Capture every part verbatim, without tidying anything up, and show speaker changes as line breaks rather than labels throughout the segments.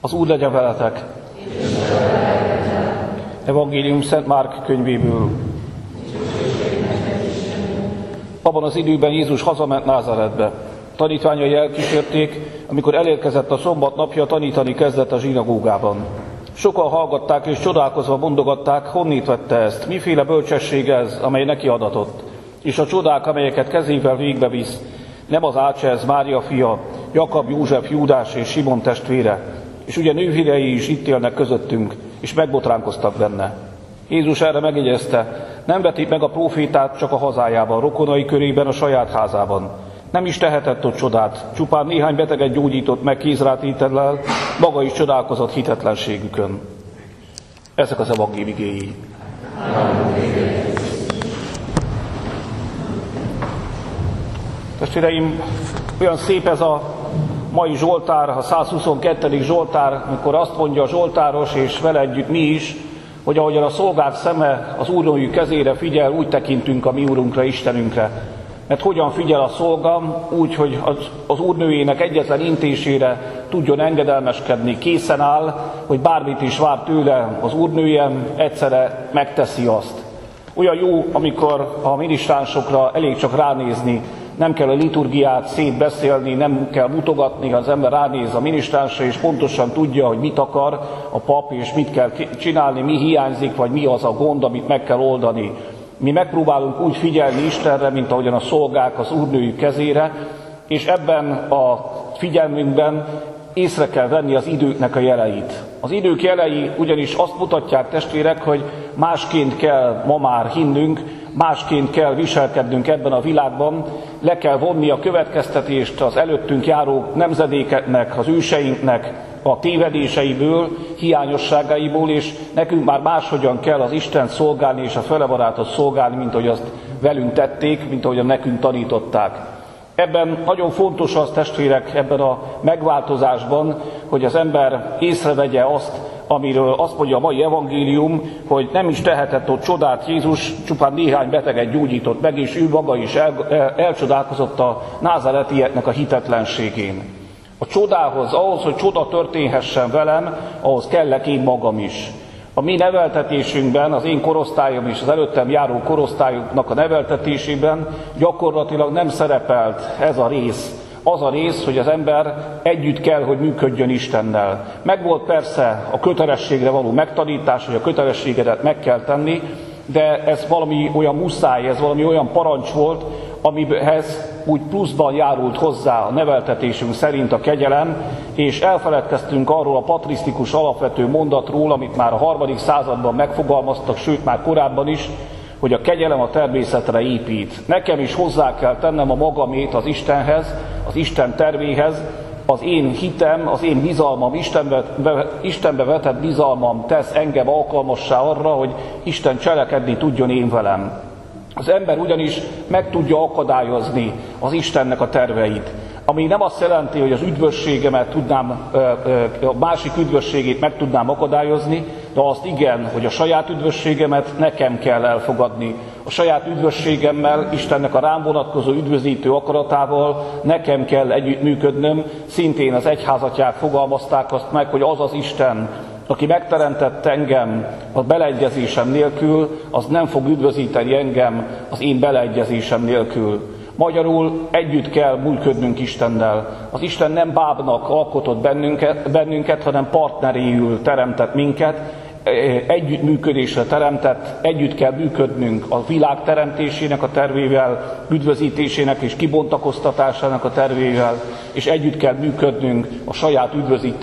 Az Úr legyen veletek! Evangélium Szent Márk könyvéből. Abban az időben Jézus hazament Názáretbe. Tanítványai elkísérték, amikor elérkezett a szombat napja, tanítani kezdett a zsinagógában. Sokan hallgatták és csodálkozva mondogatták, honnét vette ezt, miféle bölcsesség ez, amely neki adatott. És a csodák, amelyeket kezével végbevisz, nem az ácsa ez Mária fia, Jakab, József, Júdás és Simon testvére, és ugye nővérei is itt élnek közöttünk, és megbotránkoztak benne. Jézus erre megjegyezte, nem vetik meg a prófétát csak a hazájában, rokonai körében, a saját házában. Nem is tehetett ott csodát, csupán néhány beteget gyógyított meg kézrátétellel, maga is csodálkozott hitetlenségükön. Ezek az evangélium igéi. Testvéreim, olyan szép ez a mai Zsoltár, a százhuszonkettő Zsoltár, amikor azt mondja a Zsoltáros, és vele együtt mi is, hogy ahogyan a szolgák szeme az úrnőjű kezére figyel, úgy tekintünk a mi Úrunkra, Istenünkre. Mert hogyan figyel a szolgám? Úgy, hogy az, az úrnőjének egyetlen intésére tudjon engedelmeskedni, készen áll, hogy bármit is vár tőle az úrnőjem, egyszerre megteszi azt. Olyan jó, amikor a minisztránsokra elég csak ránézni, nem kell a liturgiát szétbeszélni, nem kell mutogatni, ha az ember ránéz a minisztránsra, és pontosan tudja, hogy mit akar a pap, és mit kell csinálni, mi hiányzik, vagy mi az a gond, amit meg kell oldani. Mi megpróbálunk úgy figyelni Istenre, mint ahogyan a szolgák az úrnőjük kezére, és ebben a figyelmünkben észre kell venni az időknek a jeleit. Az idők jelei ugyanis azt mutatják, testvérek, hogy másként kell ma már hinnünk, másként kell viselkednünk ebben a világban, le kell vonni a következtetést az előttünk járó nemzedékeknek, az őseinknek a tévedéseiből, hiányosságaiból, és nekünk már máshogyan kell az Istent szolgálni és a felebarátot szolgálni, mint ahogy azt velünk tették, mint ahogyan nekünk tanították. Ebben nagyon fontos az, testvérek, ebben a megváltozásban, hogy az ember észrevegye azt, amiről azt mondja a mai evangélium, hogy nem is tehetett ott csodát Jézus, csupán néhány beteget gyógyított meg, és ő maga is el, el, elcsodálkozott a názáretieknek a hitetlenségén. A csodához, ahhoz, hogy csoda történhessen velem, ahhoz kellek én magam is. A mi neveltetésünkben, az én korosztályom és az előttem járó korosztályoknak a neveltetésében gyakorlatilag nem szerepelt ez a rész. Az a rész, hogy az ember együtt kell, hogy működjön Istennel. Megvolt persze a kötelességre való megtanítás, hogy a kötelességedet meg kell tenni, de ez valami olyan muszáj, ez valami olyan parancs volt, amihez úgy pluszban járult hozzá a neveltetésünk szerint a kegyelem, és elfeledkeztünk arról a patrisztikus alapvető mondatról, amit már a harmadik században megfogalmaztak, sőt már korábban is, hogy a kegyelem a természetre épít. Nekem is hozzá kell tennem a magamét az Istenhez, az Isten tervéhez, az én hitem, az én bizalmam, Istenbe, Istenbe vetett bizalmam tesz engem alkalmassá arra, hogy Isten cselekedni tudjon én velem. Az ember ugyanis meg tudja akadályozni az Istennek a terveit, ami nem azt jelenti, hogy az üdvösségemet tudnám, a másik üdvösségét meg tudnám akadályozni, de azt igen, hogy a saját üdvösségemet nekem kell elfogadni. A saját üdvösségemmel, Istennek a rám vonatkozó üdvözítő akaratával nekem kell együttműködnöm. Szintén az egyházatják fogalmazták azt meg, hogy az az Isten, aki megteremtett engem a beleegyezésem nélkül, az nem fog üdvözíteni engem az én beleegyezésem nélkül. Magyarul együtt kell működnünk Istennel. Az Isten nem bábnak alkotott bennünket, bennünket, hanem partneréül teremtett minket, együttműködésre teremtett, együtt kell működnünk a világ teremtésének a tervével, üdvözítésének és kibontakoztatásának a tervével, és együtt kell működnünk a saját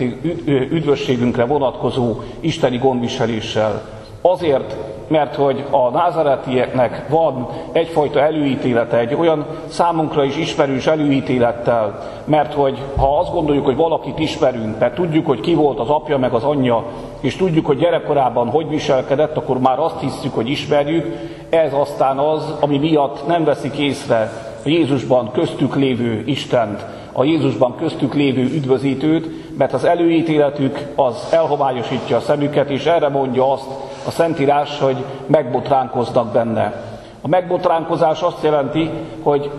üdvösségünkre vonatkozó isteni gondviseléssel. Azért, mert hogy a názáretieknek van egyfajta előítélete, egy olyan számunkra is ismerős előítélettel, mert hogy ha azt gondoljuk, hogy valakit ismerünk, mert tudjuk, hogy ki volt az apja meg az anyja, és tudjuk, hogy gyerekkorában hogy viselkedett, akkor már azt hiszük, hogy ismerjük, ez aztán az, ami miatt nem veszik észre a Jézusban köztük lévő Istent, a Jézusban köztük lévő üdvözítőt, mert az előítéletük az elhomályosítja a szemüket, és erre mondja azt a Szentírás, hogy megbotránkoznak benne. A megbotránkozás azt jelenti, hogy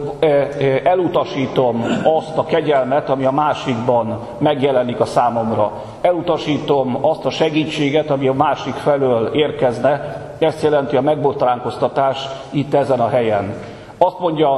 elutasítom azt a kegyelmet, ami a másikban megjelenik a számomra. Elutasítom azt a segítséget, ami a másik felől érkezne. Ezt jelenti a megbotránkoztatás itt ezen a helyen. Azt mondja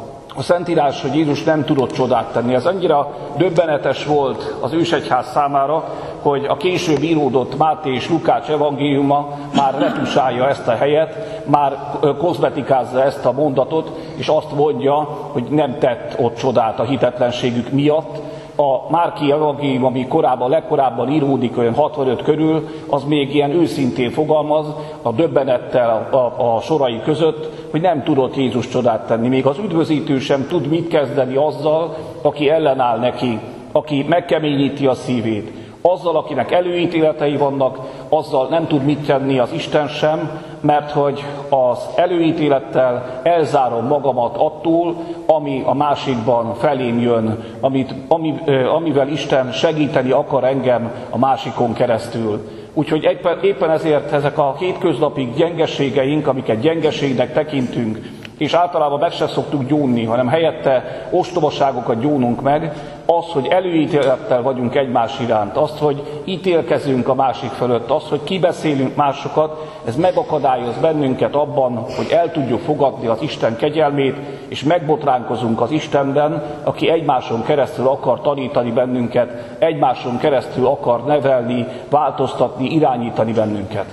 a Szentírás, hogy Jézus nem tudott csodát tenni. Ez annyira döbbenetes volt az ősegyház számára, hogy a később íródott Máté és Lukács evangéliuma már retusálja ezt a helyet, már kozmetikázza ezt a mondatot, és azt mondja, hogy nem tett ott csodát a hitetlenségük miatt. A Márki evangélium, ami korábban, legkorábban íródik, olyan hatvanöt körül, az még ilyen őszintén fogalmaz a döbbenettel a, a, a sorai között, hogy nem tudott Jézus csodát tenni. Még az üdvözítő sem tud mit kezdeni azzal, aki ellenáll neki, aki megkeményíti a szívét. Azzal, akinek előítéletei vannak, azzal nem tud mit tenni az Isten sem, mert hogy az előítélettel elzárom magamat attól, ami a másikban felém jön, amit, ami, amivel Isten segíteni akar engem a másikon keresztül. Úgyhogy éppen, éppen ezért ezek a hétköznapi gyengeségeink, amiket gyengeségnek tekintünk, és általában meg se szoktuk gyónni, hanem helyette ostobaságokat gyónunk meg, az, hogy előítélettel vagyunk egymás iránt, azt, hogy ítélkezünk a másik fölött, azt, hogy kibeszélünk másokat, ez megakadályoz bennünket abban, hogy el tudjuk fogadni az Isten kegyelmét, és megbotránkozunk az Istenben, aki egymáson keresztül akar tanítani bennünket, egymáson keresztül akar nevelni, változtatni, irányítani bennünket.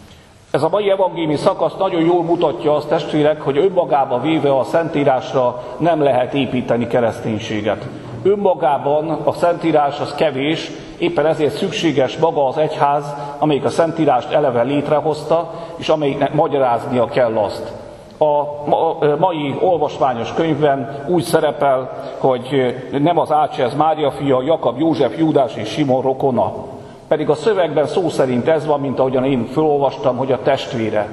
Ez a mai evangéliumi szakasz nagyon jól mutatja azt, testvérek, hogy önmagába véve a Szentírásra nem lehet építeni kereszténységet. Önmagában a Szentírás az kevés, éppen ezért szükséges maga az egyház, amelyik a Szentírást eleve létrehozta, és amelyiknek magyaráznia kell azt. A mai olvasmányos könyvben úgy szerepel, hogy nem az Ács Mária fia, Jakab, József, Júdás és Simon rokona. Pedig a szövegben szó szerint ez van, mint ahogyan én felolvastam, hogy a testvére.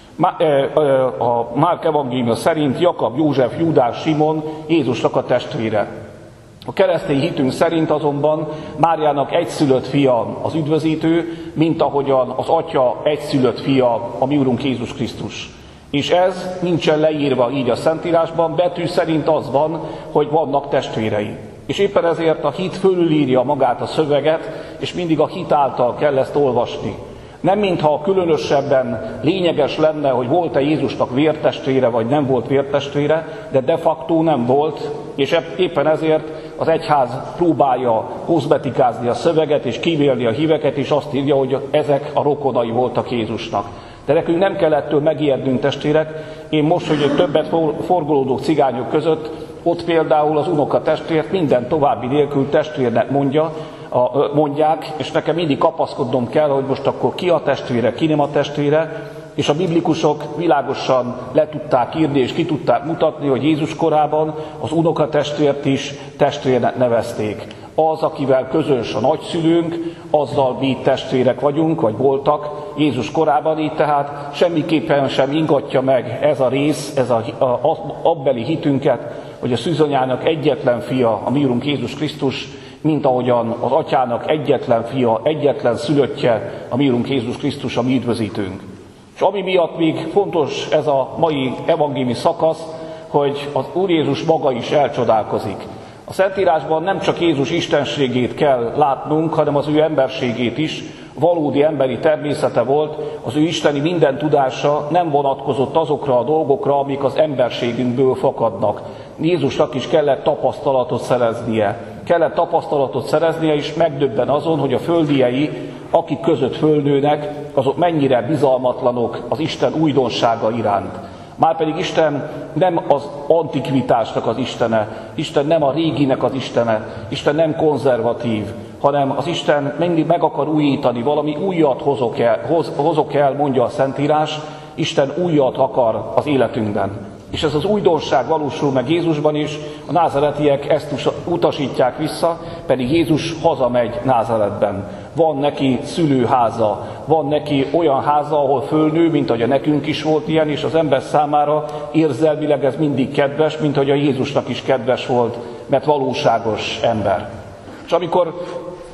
A Márk evangéliuma szerint Jakab, József, Júdás, Simon Jézusnak a testvére. A keresztény hitünk szerint azonban Máriának egyszülött fia az üdvözítő, mint ahogyan az atya egyszülött fia a mi Urunk Jézus Krisztus. És ez nincsen leírva így a Szentírásban, betű szerint az van, hogy vannak testvérei. És éppen ezért a hit fölülírja magát a szöveget, és mindig a hit által kell ezt olvasni. Nem mintha különösebben lényeges lenne, hogy volt-e Jézusnak vértestvére, vagy nem volt vértestvére, de de facto nem volt, és éppen ezért az egyház próbálja kozmetikázni a szöveget, és kivélni a híveket, és azt írja, hogy ezek a rokonai voltak Jézusnak. De nekünk nem kell ettől megijednünk, testvérek. Én most, hogy többet forgolódó cigányok között, ott például az unokatestvért minden további nélkül testvérnek mondja, a, mondják, és nekem mindig kapaszkodnom kell, hogy most akkor ki a testvére, ki nem a testvére, és a biblikusok világosan le tudták írni, és ki tudták mutatni, hogy Jézus korában az unokatestvért is testvérnek nevezték. Az, akivel közös a nagyszülőnk, azzal mi testvérek vagyunk, vagy voltak Jézus korában, így tehát semmiképpen sem ingatja meg ez a rész, ez a, a, a abbeli hitünket, hogy a szűzanyának egyetlen fia, a mi Urunk Jézus Krisztus, mint ahogyan az atyának egyetlen fia, egyetlen szülöttje, a mi Urunk Jézus Krisztus, a mi üdvözítőnk. És ami miatt még fontos ez a mai evangéliumi szakasz, hogy az Úr Jézus maga is elcsodálkozik. A Szentírásban nem csak Jézus istenségét kell látnunk, hanem az ő emberségét is. Valódi emberi természete volt, az ő isteni minden tudása nem vonatkozott azokra a dolgokra, amik az emberségünkből fakadnak. Jézusnak is kellett tapasztalatot szereznie. Kellett tapasztalatot szereznie, és megdöbben azon, hogy a földiei, akik között fölnőnek, azok mennyire bizalmatlanok az Isten újdonsága iránt. Márpedig Isten nem az antikvitásnak az Istene, Isten nem a réginek az Istene, Isten nem konzervatív, hanem az Isten mindig meg akar újítani, valami újat hozok el, hoz, hozok el, mondja a Szentírás, Isten újat akar az életünkben. És ez az újdonság valósul meg Jézusban is, a názaretiek ezt utasítják vissza, pedig Jézus hazamegy Názáretben. Van neki szülőháza, van neki olyan háza, ahol fölnő, mint ahogy a nekünk is volt ilyen, és az ember számára érzelmileg ez mindig kedves, mint ahogy a Jézusnak is kedves volt, mert valóságos ember. És amikor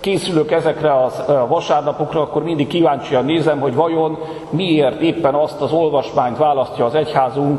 készülök ezekre a vasárnapokra, akkor mindig kíváncsian nézem, hogy vajon miért éppen azt az olvasmányt választja az egyházunk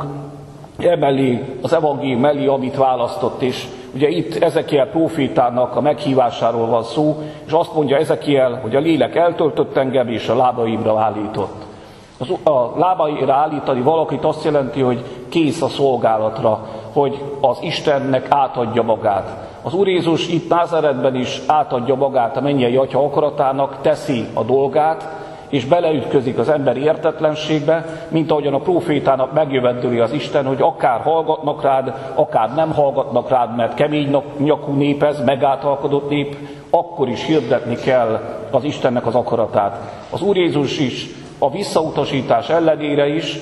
emellé, az evangélium mellé, amit választott. És ugye itt Ezekiel prófétának a meghívásáról van szó, és azt mondja Ezekiel, hogy a lélek eltöltött engem, és a lábaimra állított. Az, a lábaira állítani valakit azt jelenti, hogy kész a szolgálatra, hogy az Istennek átadja magát. Az Úr Jézus itt Názáretben is átadja magát a mennyei Atya akaratának, teszi a dolgát, és beleütközik az emberi értetlenségbe, mint ahogyan a prófétának megjövendőli az Isten, hogy akár hallgatnak rád, akár nem hallgatnak rád, mert kemény nyakú nép ez, megáltalkodott nép, akkor is hirdetni kell az Istennek az akaratát. Az Úr Jézus is a visszautasítás ellenére is,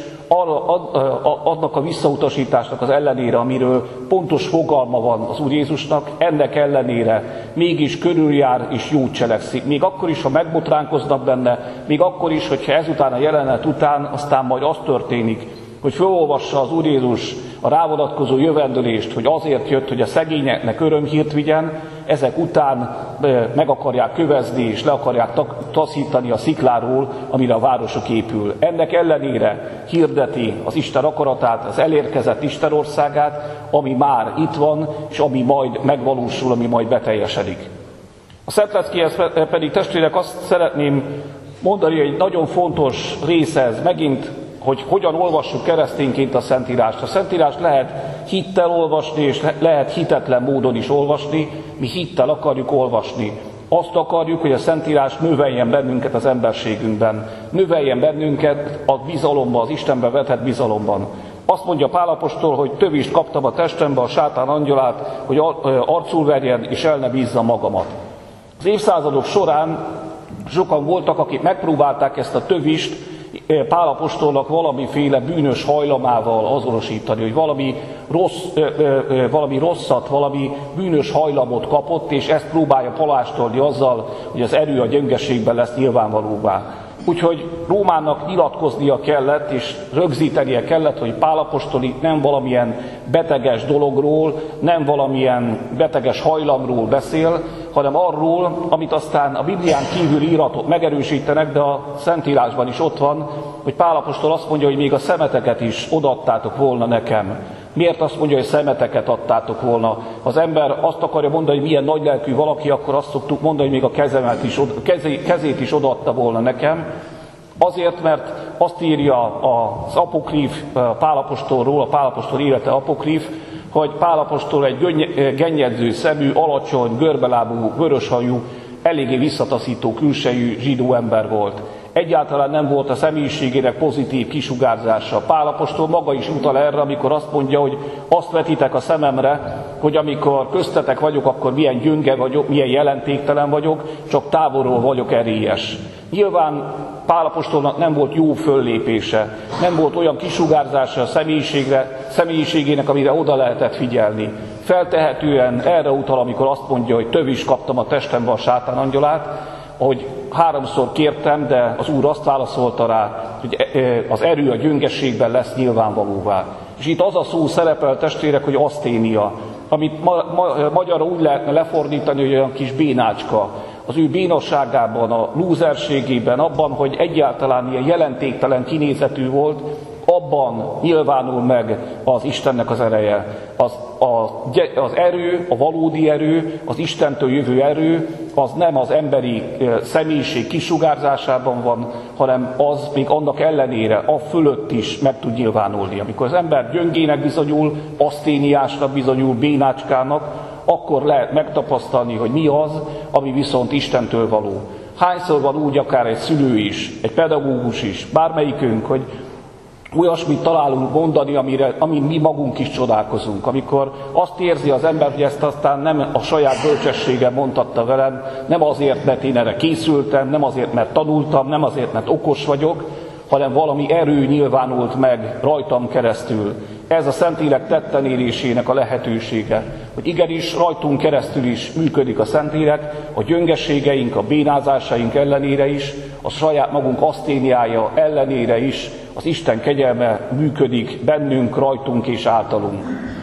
annak a visszautasításnak az ellenére, amiről pontos fogalma van az Úr Jézusnak, ennek ellenére mégis körüljár és jót cselekszik. Még akkor is, ha megbotránkoznak benne, még akkor is, hogyha ezután a jelenet után aztán majd az történik, hogy felolvassa az Úr Jézus a rávonatkozó jövendőlést, hogy azért jött, hogy a szegényeknek örömhírt vigyen, ezek után meg akarják kövezni és le akarják taszítani a szikláról, amire a városok épül. Ennek ellenére hirdeti az Isten akaratát, az elérkezett Isten országát, ami már itt van, és ami majd megvalósul, ami majd beteljesedik. A Szentleckéhez pedig, testvérek, azt szeretném mondani, hogy egy nagyon fontos része ez megint, hogy hogyan olvassuk keresztényként a Szentírást. A Szentírást lehet hittel olvasni, és lehet hitetlen módon is olvasni. Mi hittel akarjuk olvasni. Azt akarjuk, hogy a Szentírás növeljen bennünket az emberségünkben. Növeljen bennünket a bizalomban, az Istenbe vetett bizalomban. Azt mondja Pál apostol, hogy tövist kaptam a testembe a sátán angyalát, hogy arcul verjen, és el ne bízza magamat. Az évszázadok során sokan voltak, akik megpróbálták ezt a tövist Pál apostolnak valamiféle bűnös hajlamával azonosítani, hogy valami, rossz, ö, ö, valami rosszat, valami bűnös hajlamot kapott, és ezt próbálja palástolni azzal, hogy az erő a gyengeségben lesz nyilvánvalóvá. Úgyhogy Rómának nyilatkoznia kellett, és rögzítenie kellett, hogy Pál apostol itt nem valamilyen beteges dologról, nem valamilyen beteges hajlamról beszél, hanem arról, amit aztán a Biblián kívüli íratok megerősítenek, de a Szentírásban is ott van, hogy Pál apostol azt mondja, hogy még a szemeteket is odaadtátok volna nekem. Miért azt mondja, hogy szemeteket adtátok volna? Az ember azt akarja mondani, hogy milyen nagylelkű valaki, akkor azt szoktuk mondani, hogy még a kezemet is, kezét is odaadta volna nekem. Azért, mert azt írja az apokríf Pál apostolról, a Pál apostol élete apokríf, hogy Pál apostol egy gennyedző szemű, alacsony, görbelábú, vöröshajú, eléggé visszataszító külsejű zsidó ember volt. Egyáltalán nem volt a személyiségének pozitív kisugárzása. Pál apostol maga is utal erre, amikor azt mondja, hogy azt vetitek a szememre, hogy amikor köztetek vagyok, akkor milyen gyönge vagyok, milyen jelentéktelen vagyok, csak távolról vagyok erélyes. Nyilván Pál apostolnak nem volt jó föllépése, nem volt olyan kisugárzása a személyiségre, személyiségének, amire oda lehetett figyelni. Feltehetően erre utal, amikor azt mondja, hogy tövis kaptam a testembe a sátán angyalát, hogy háromszor kértem, de az Úr azt válaszolta rá, hogy az erő a gyöngességben lesz nyilvánvalóvá. És itt az a szó szerepel, testvérek, hogy aszténia, amit ma, ma, magyarra úgy lehetne lefordítani, hogy olyan kis bénácska. Az ő bénosságában, a lúzerségében, abban, hogy egyáltalán ilyen jelentéktelen kinézetű volt, abban nyilvánul meg az Istennek az ereje. Az, a, az erő, a valódi erő, az Istentől jövő erő, az nem az emberi személyiség kisugárzásában van, hanem az még annak ellenére, a fölött is meg tud nyilvánulni. Amikor az ember gyöngének bizonyul, aszténiásnak bizonyul, bénácskának, akkor lehet megtapasztalni, hogy mi az, ami viszont Istentől való. Hányszor van úgy akár egy szülő is, egy pedagógus is, bármelyikünk, hogy olyasmit találunk mondani, amire, amin mi magunk is csodálkozunk. Amikor azt érzi az ember, hogy ezt aztán nem a saját bölcsessége mondhatta velem, nem azért, mert én erre készültem, nem azért, mert tanultam, nem azért, mert okos vagyok, hanem valami erő nyilvánult meg rajtam keresztül. Ez a Szentlélek tetten érésének a lehetősége, hogy igenis rajtunk keresztül is működik a Szentlélek, a gyöngeségeink, a bénázásaink ellenére is, a saját magunk aszténiája ellenére is az Isten kegyelme működik bennünk, rajtunk és általunk.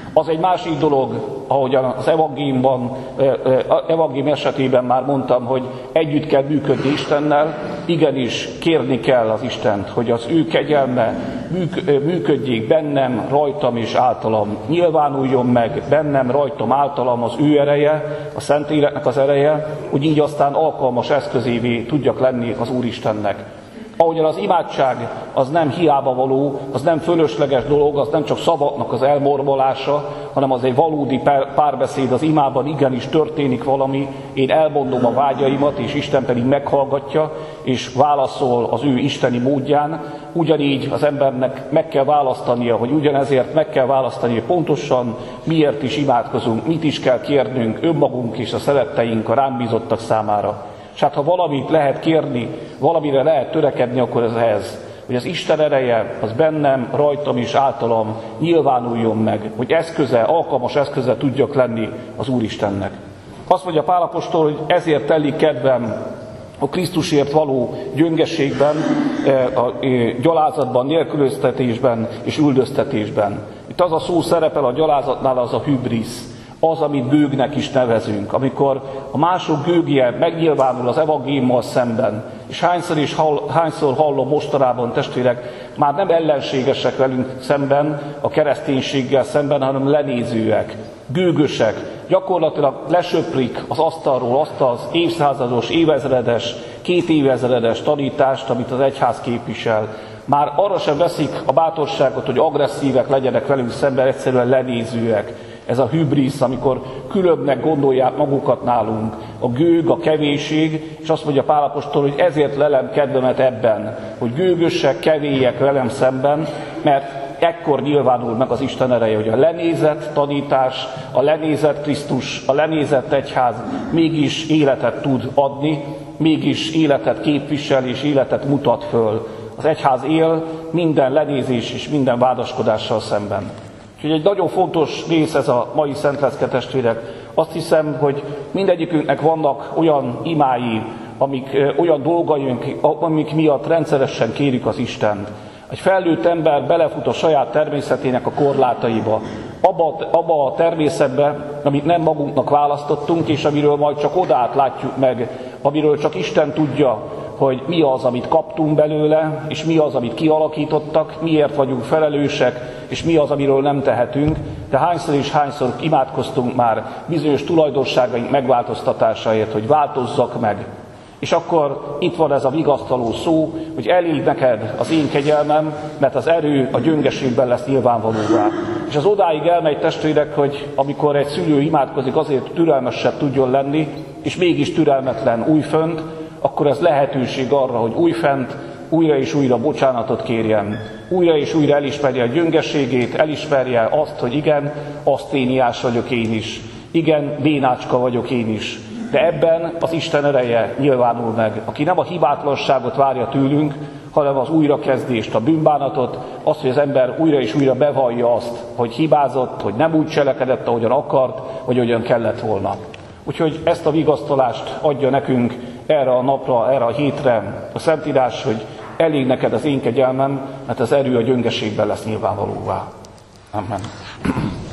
Az egy másik dolog, ahogyan az evangéliumban, evangélium esetében már mondtam, hogy együtt kell működni Istennel, igenis kérni kell az Istent, hogy az ő kegyelme működjék bennem, rajtam és általam. Nyilvánuljon meg bennem, rajtam, általam az ő ereje, a Szentléleknek az ereje, hogy így aztán alkalmas eszközévé tudjak lenni az Úristennek. Ahogyan az imádság az nem hiába való, az nem fölösleges dolog, az nem csak szavaknak az elmormolása, hanem az egy valódi párbeszéd, az imában igenis történik valami, én elmondom a vágyaimat, és Isten pedig meghallgatja, és válaszol az ő isteni módján. Ugyanígy az embernek meg kell választania, hogy ugyanezért meg kell választania pontosan, miért is imádkozunk, mit is kell kérnünk önmagunk és a szeretteink, a rám bízottak számára. És hát ha valamit lehet kérni, valamire lehet törekedni, akkor ez ez, hogy az Isten ereje az bennem, rajtam és általam nyilvánuljon meg, hogy eszköze, alkalmas eszköze tudjak lenni az Úristennek. Azt mondja Pál apostol, hogy ezért telik kedvem a Krisztusért való gyöngeségben, a gyalázatban, nélkülöztetésben és üldöztetésben. Itt az a szó szerepel a gyalázatnál, az a hübrisz. Az, amit gőgnek is nevezünk, amikor a mások gőgje megnyilvánul az evangéliummal szemben, és hányszor és hall, hányszor hallom mostanában, testvérek, már nem ellenségesek velünk szemben, a kereszténységgel szemben, hanem lenézőek, gőgösek, gyakorlatilag lesöprik az asztalról azt az évszázados, évezredes, két évezredes tanítást, amit az egyház képvisel. Már arra sem veszik a bátorságot, hogy agresszívek legyenek velünk szemben, egyszerűen lenézőek. Ez a hübrisz, amikor különbnek gondolják magukat nálunk, a gőg, a kevésség, és azt mondja Pál apostol, hogy ezért lelem kedvemet ebben, hogy gőgösek, kevélyek velem szemben, mert ekkor nyilvánul meg az Isten ereje, hogy a lenézett tanítás, a lenézett Krisztus, a lenézett egyház mégis életet tud adni, mégis életet képvisel és életet mutat föl. Az egyház él minden lenézés és minden vádaskodással szemben. Úgyhogy egy nagyon fontos rész ez a mai Szent Lecke, testvérek. Azt hiszem, hogy mindegyikünknek vannak olyan imái, amik, olyan dolgaink, amik miatt rendszeresen kérjük az Istent. Egy felnőtt ember belefut a saját természetének a korlátaiba, abba, abba a természetbe, amit nem magunknak választottunk, és amiről majd csak odát látjuk meg, amiről csak Isten tudja, hogy mi az, amit kaptunk belőle, és mi az, amit kialakítottak, miért vagyunk felelősek, és mi az, amiről nem tehetünk, de hányszor és hányszor imádkoztunk már bizonyos tulajdonságaink megváltoztatásáért, hogy változzak meg. És akkor itt van ez a vigasztaló szó, hogy elég neked az én kegyelmem, mert az erő a gyöngeségben lesz nyilvánvalóvá. És az odáig elmegy, testvérek, hogy amikor egy szülő imádkozik azért türelmesebb tudjon lenni, és mégis türelmetlen újfönt, akkor ez lehetőség arra, hogy újfent újra és újra bocsánatot kérjen, újra és újra elismerje a gyöngeségét, elismerje azt, hogy igen, aszténiás vagyok én is, igen, bénácska vagyok én is. De ebben az Isten ereje nyilvánul meg, aki nem a hibátlanságot várja tőlünk, hanem az újrakezdést, a bűnbánatot, azt, hogy az ember újra és újra bevallja azt, hogy hibázott, hogy nem úgy cselekedett, ahogyan akart, vagy ahogyan kellett volna. Úgyhogy ezt a vigasztalást adja nekünk erre a napra, erre a hétre a Szentírás, hogy elég neked az én kegyelmem, mert az erő a gyöngeségben lesz nyilvánvalóvá. Amen.